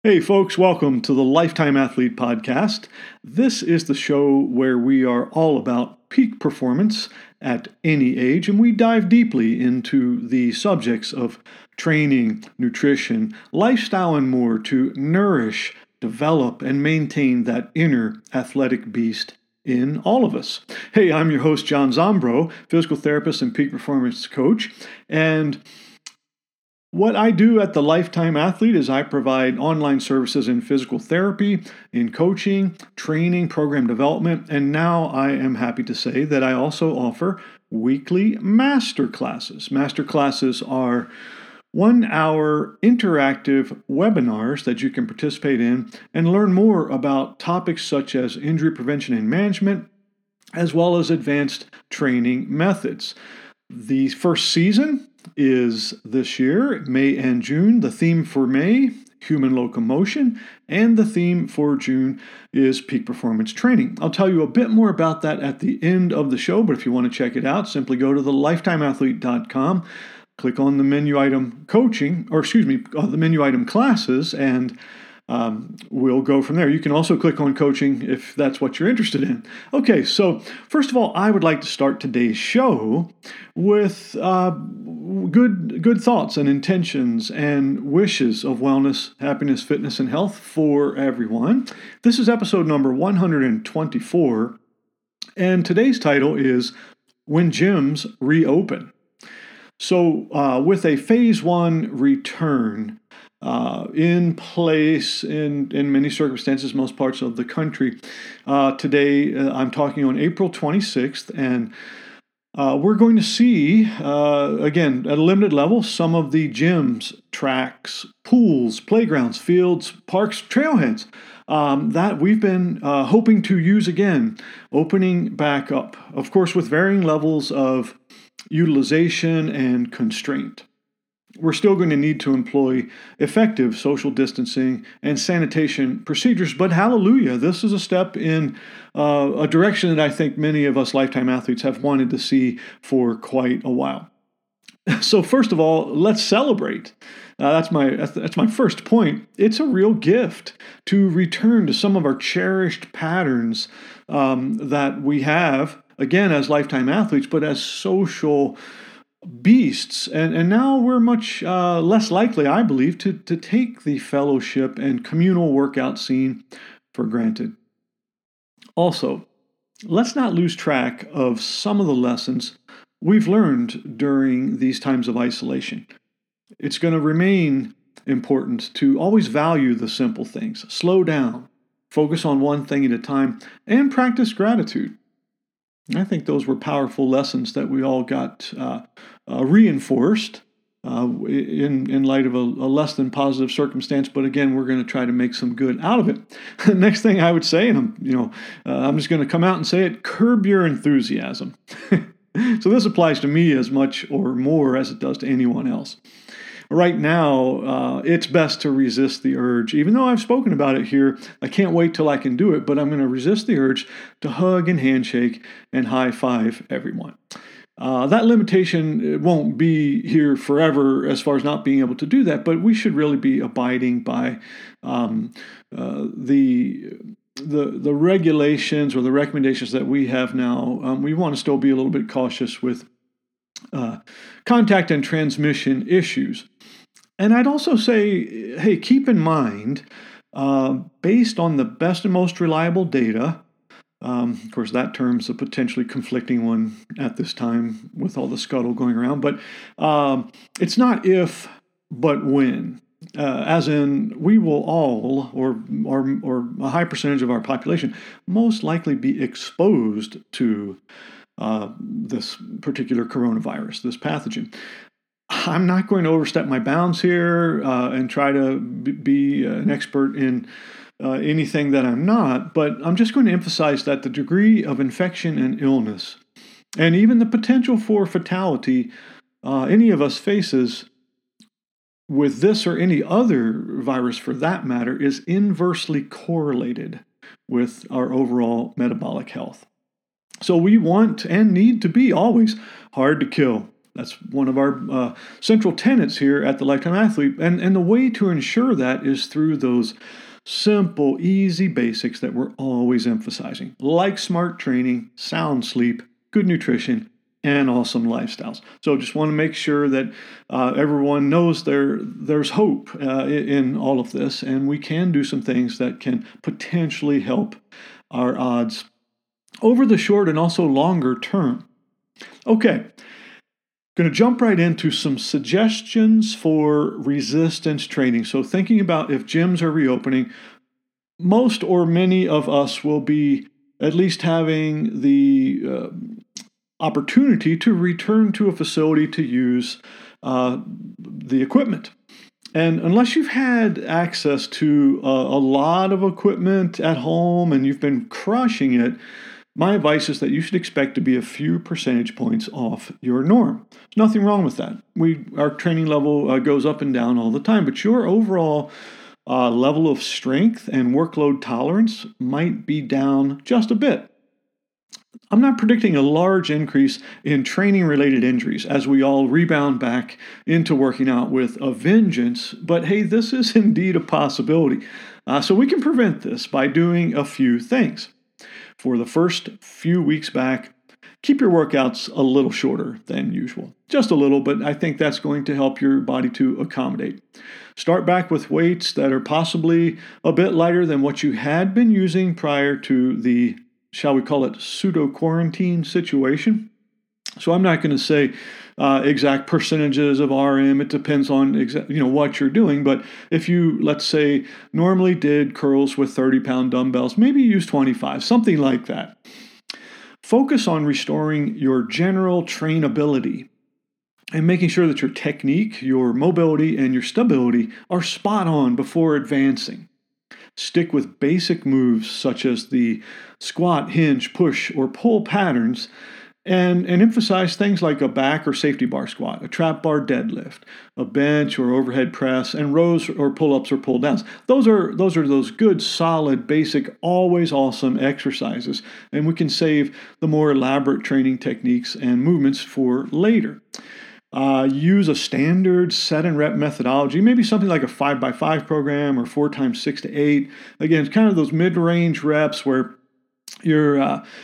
Hey, folks, welcome to the Lifetime Athlete Podcast. This is the show where we are all about peak performance at any age, and we dive deeply into the subjects of training, nutrition, lifestyle, and more to nourish, develop, and maintain that inner athletic beast in all of us. Hey, I'm your host, John Zombro, physical therapist and peak performance coach, and what I do at the Lifetime Athlete is I provide online services in physical therapy, in coaching, training, program development, and now I am happy to say that I also offer weekly master classes. Master classes are 1-hour interactive webinars that you can participate in and learn more about topics such as injury prevention and management, as well as advanced training methods. The first season is this year, May and June. The theme for May, human locomotion, and the theme for June is peak performance training. I'll tell you a bit more about that at the end of the show, but if you want to check it out, simply go to thelifetimeathlete.com, click on the menu item the menu item classes, and we'll go from there. You can also click on coaching if that's what you're interested in. Okay, so first of all, I would like to start today's show with good thoughts and intentions and wishes of wellness, happiness, fitness, and health for everyone. This is episode number 124, and today's title is When Gyms Reopen. So with a phase 1 return in place in many circumstances, most parts of the country. Today, I'm talking on April 26th, and we're going to see, again, at a limited level, some of the gyms, tracks, pools, playgrounds, fields, parks, trailheads that we've been hoping to use again, opening back up, of course, with varying levels of utilization and constraint. We're still going to need to employ effective social distancing and sanitation procedures, but hallelujah, this is a step in a direction that I think many of us Lifetime Athletes have wanted to see for quite a while. So first of all, let's celebrate. That's my first point. It's a real gift to return to some of our cherished patterns that we have, again, as Lifetime Athletes, but as social beasts. And now we're much less likely, I believe, to take the fellowship and communal workout scene for granted. Also, let's not lose track of some of the lessons we've learned during these times of isolation. It's going to remain important to always value the simple things, slow down, focus on one thing at a time, and practice gratitude. I think those were powerful lessons that we all got reinforced in light of a less than positive circumstance. But again, we're going to try to make some good out of it. Next thing I would say, and I'm just going to come out and say it: curb your enthusiasm. So this applies to me as much or more as it does to anyone else. Right now, it's best to resist the urge. Even though I've spoken about it here, I can't wait till I can do it, but I'm going to resist the urge to hug and handshake and high five everyone. That limitation won't be here forever as far as not being able to do that, but we should really be abiding by the regulations or the recommendations that we have now. We want to still be a little bit cautious with contact and transmission issues. And I'd also say, hey, keep in mind, based on the best and most reliable data, of course, that term's a potentially conflicting one at this time with all the scuttle going around, but it's not if, but when. As in, we will all, or a high percentage of our population, most likely be exposed to this particular coronavirus, this pathogen. I'm not going to overstep my bounds here and try to be an expert in anything that I'm not, but I'm just going to emphasize that the degree of infection and illness, and even the potential for fatality any of us faces with this or any other virus for that matter, is inversely correlated with our overall metabolic health. So we want and need to be always hard to kill, That's one of our central tenets here at the Lifetime Athlete. And the way to ensure that is through those simple, easy basics that we're always emphasizing, like smart training, sound sleep, good nutrition, and awesome lifestyles. So just want to make sure that everyone knows there's hope in all of this, and we can do some things that can potentially help our odds over the short and also longer term. Okay, going to jump right into some suggestions for resistance training. So thinking about if gyms are reopening, most or many of us will be at least having the opportunity to return to a facility to use the equipment. And unless you've had access to a lot of equipment at home and you've been crushing it, my advice is that you should expect to be a few percentage points off your norm. There's nothing wrong with that. Our training level goes up and down all the time, but your overall level of strength and workload tolerance might be down just a bit. I'm not predicting a large increase in training-related injuries as we all rebound back into working out with a vengeance, but hey, this is indeed a possibility. So we can prevent this by doing a few things. For the first few weeks back, keep your workouts a little shorter than usual. Just a little, but I think that's going to help your body to accommodate. Start back with weights that are possibly a bit lighter than what you had been using prior to the, shall we call it, pseudo-quarantine situation. So I'm not going to say exact percentages of RM. It depends on what you're doing. But if you, let's say, normally did curls with 30-pound dumbbells, maybe use 25, something like that. Focus on restoring your general trainability and making sure that your technique, your mobility, and your stability are spot on before advancing. Stick with basic moves such as the squat, hinge, push, or pull patterns, and emphasize things like a back or safety bar squat, a trap bar deadlift, a bench or overhead press, and rows or pull-ups or pull-downs. Those are those good, solid, basic, always awesome exercises, and we can save the more elaborate training techniques and movements for later. Use a standard set and rep methodology, maybe something like a 5x5 program or 4x6 to 8. Again, it's kind of those mid-range reps where you're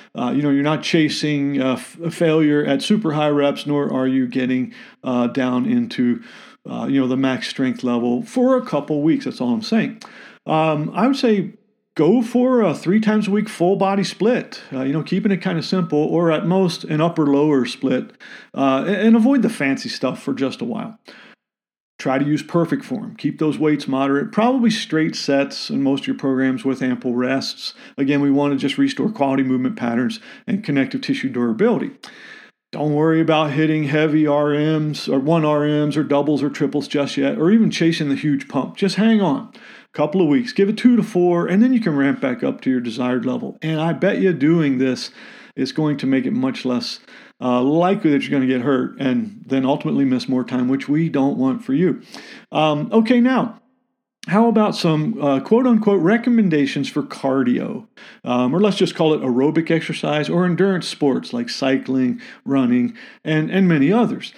not chasing a failure at super high reps, nor are you getting down into the max strength level for a couple weeks. That's all I'm saying. I would say go for a 3 times a week full body split. Keeping it kind of simple, or at most an upper lower split, and avoid the fancy stuff for just a while. Try to use perfect form. Keep those weights moderate, probably straight sets in most of your programs with ample rests. Again, we want to just restore quality movement patterns and connective tissue durability. Don't worry about hitting heavy RMs or 1RMs or doubles or triples just yet, or even chasing the huge pump. Just hang on. A couple of weeks, give it 2 to 4, and then you can ramp back up to your desired level. And I bet you doing this is going to make it much less likely that you're going to get hurt and then ultimately miss more time, which we don't want for you. Okay, now, how about some quote-unquote recommendations for cardio? Or let's just call it aerobic exercise or endurance sports like cycling, running, and many others.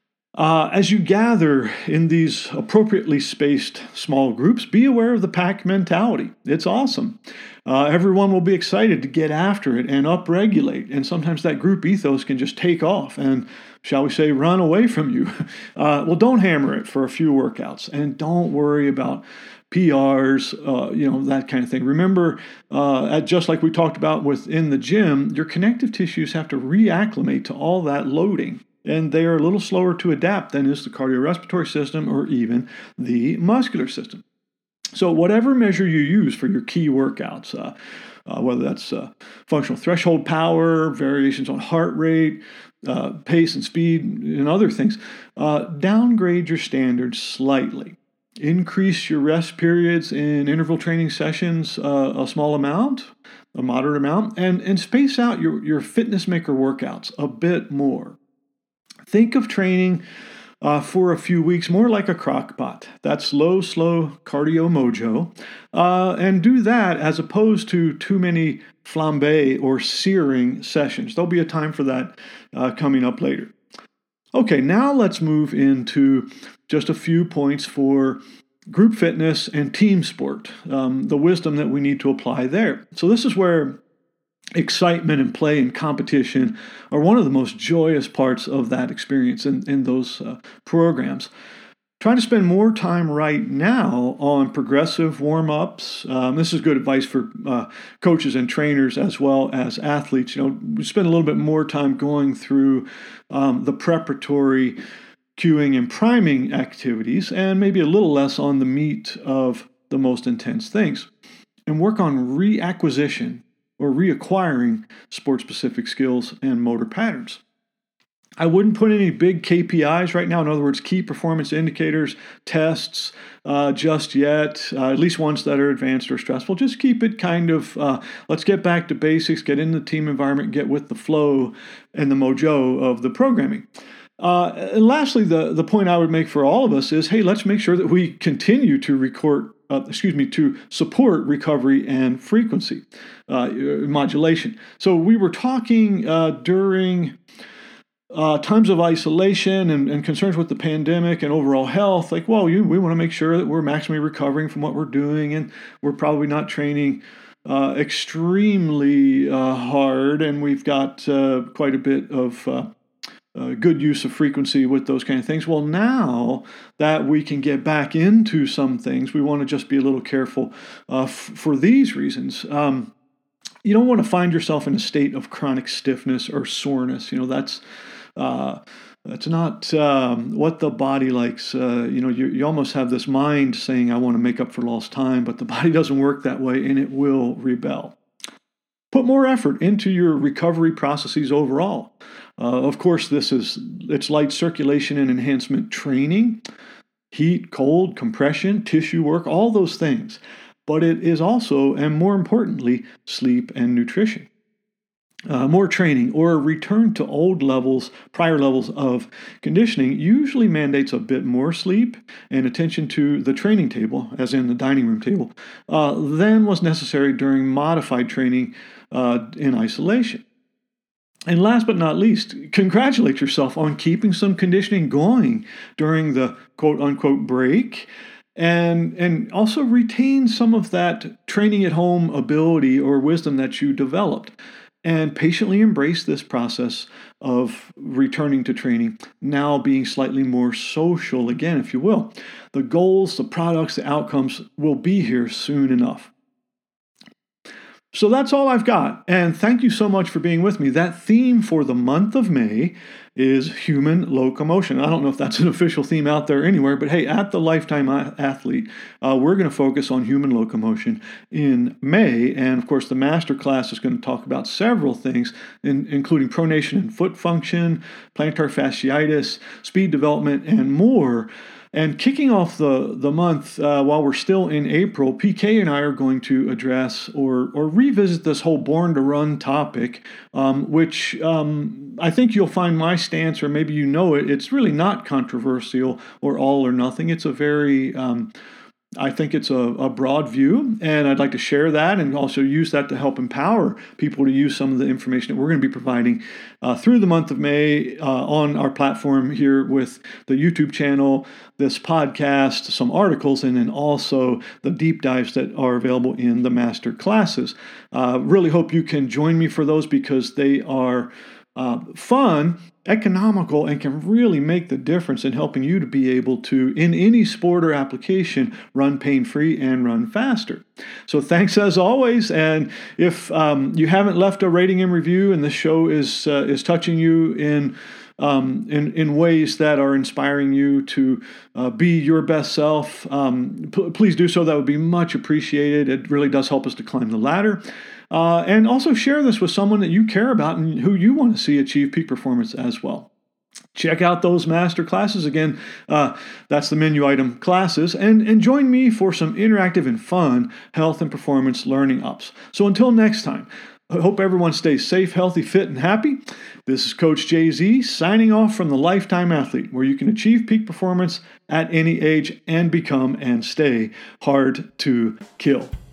As you gather in these appropriately spaced small groups, be aware of the pack mentality. It's awesome. Everyone will be excited to get after it and upregulate, and sometimes that group ethos can just take off and, shall we say, run away from you. Well, don't hammer it for a few workouts, and don't worry about PRs, that kind of thing. Remember, just like we talked about within the gym, your connective tissues have to reacclimate to all that loading. And they are a little slower to adapt than is the cardiorespiratory system or even the muscular system. So whatever measure you use for your key workouts, whether that's functional threshold power, variations on heart rate, pace and speed, and other things, downgrade your standards slightly. Increase your rest periods in interval training sessions a small amount, a moderate amount, and space out your fitness maker workouts a bit more. Think of training for a few weeks more like a crock pot. That's slow cardio mojo. And do that as opposed to too many flambe or searing sessions. There'll be a time for that coming up later. Okay, now let's move into just a few points for group fitness and team sport, the wisdom that we need to apply there. So this is where excitement and play and competition are one of the most joyous parts of that experience in those programs. Trying to spend more time right now on progressive warm-ups. This is good advice for coaches and trainers as well as athletes. We spend a little bit more time going through the preparatory cueing and priming activities and maybe a little less on the meat of the most intense things. And work on reacquisition or reacquiring sport-specific skills and motor patterns. I wouldn't put any big KPIs right now, in other words, key performance indicators, tests, just yet, at least ones that are advanced or stressful. Just keep it kind of, let's get back to basics, get in the team environment, get with the flow and the mojo of the programming. And lastly, the point I would make for all of us is, hey, let's make sure that we continue to to support recovery and frequency modulation. So we were talking during times of isolation and concerns with the pandemic and overall health, we want to make sure that we're maximally recovering from what we're doing, and we're probably not training extremely hard, and we've got quite a bit of good use of frequency with those kind of things. Well, now that we can get back into some things, we want to just be a little careful for these reasons. You don't want to find yourself in a state of chronic stiffness or soreness. That's not what the body likes. You almost have this mind saying, I want to make up for lost time, but the body doesn't work that way, and it will rebel. Put more effort into your recovery processes overall. Of course, it's light circulation and enhancement training, heat, cold, compression, tissue work, all those things. But it is also, and more importantly, sleep and nutrition. More training or a return to prior levels of conditioning usually mandates a bit more sleep and attention to the training table, as in the dining room table, than was necessary during modified training in isolation. And last but not least, congratulate yourself on keeping some conditioning going during the quote-unquote break, and also retain some of that training at home ability or wisdom that you developed. And patiently embrace this process of returning to training, now being slightly more social again, if you will. The goals, the products, the outcomes will be here soon enough. So that's all I've got. And thank you so much for being with me. That theme for the month of May is human locomotion. I don't know if that's an official theme out there anywhere, but hey, at the Lifetime Athlete, we're going to focus on human locomotion in May. And of course, the masterclass is going to talk about several things, including pronation and foot function, plantar fasciitis, speed development, and more. And kicking off the month, while we're still in April, PK and I are going to address or revisit this whole Born to Run topic, which I think you'll find my stance, or maybe it's really not controversial or all or nothing. It's a very... I think it's a broad view, and I'd like to share that and also use that to help empower people to use some of the information that we're going to be providing through the month of May on our platform here with the YouTube channel, this podcast, some articles, and then also the deep dives that are available in the master classes. Really hope you can join me for those because they are fun, economical, and can really make the difference in helping you to be able to, in any sport or application, run pain-free and run faster. So thanks as always, and if you haven't left a rating and review and the show is touching you in ways that are inspiring you to be your best self, please do so. That would be much appreciated. It really does help us to climb the ladder. And also share this with someone that you care about and who you want to see achieve peak performance as well. Check out those master classes. Again, that's the menu item classes. And join me for some interactive and fun health and performance learning ups. So until next time, I hope everyone stays safe, healthy, fit, and happy. This is Coach Jay-Z signing off from the Lifetime Athlete, where you can achieve peak performance at any age and become and stay hard to kill.